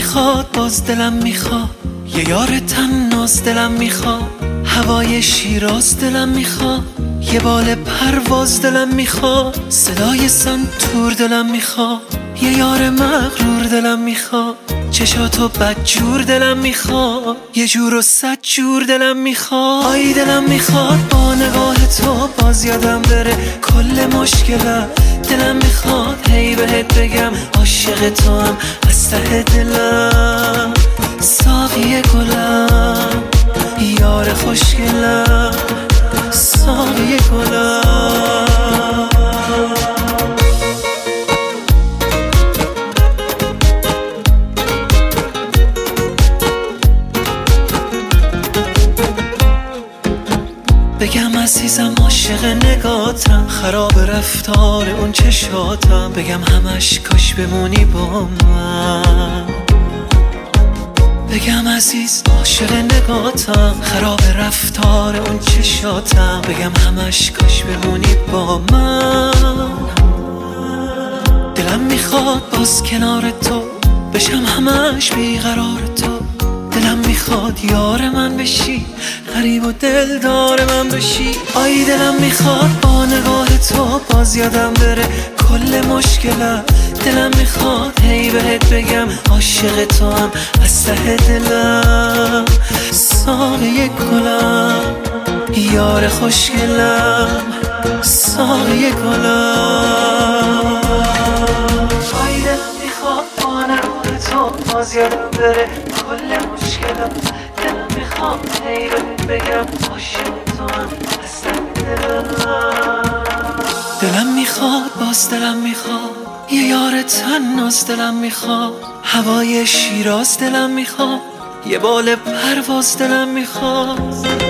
میخواد باز دلم میخواد یه یار تناز دلم میخواد هوای شیراز دلم میخواد یه بال پرواز دلم میخواد صدای سنتور دلم میخواد یه یار مغرور دلم میخواد چشاتو بدجور دلم میخواد یه جور و 100 جور دلم میخواد آی دلم میخواد با نگاه تو باز یادم بره کل مشکلم دلم میخواد هی بهت بگم عاشق تو هم از ته دلم ساقی گلم یار خوشگلم ساقی گلم بگم عزیزم عاشق نگاتم خراب رفتار اون چشاتم بگم همش کاش بمونی با من بگم عزیز عاشق نگاتم خراب رفتار اون چشاتم بگم همش کاش بمونی با من دلم میخواد باز کنار تو بشم همش بیقرار تو دلم میخواد یار من بشی غریب و دلدار من بشی آی دلم میخواد با نگاه تو باز یادم بره کل مشکلم دلم میخواد هی بهت بگم عاشق تو هم از ته دلم ساقی گلم یار خوشگلم ساقی گلم آی دلم میخواد با نگاه تو باز یادم بره کل مشکلم دلم میخواد هی بهت بگم عاشق تو هم از ته دلم دلم میخواد باز دلم میخواد یه یار تناز دلم میخواد هوای شیراز دلم میخواد یه بال پرواز دلم میخواد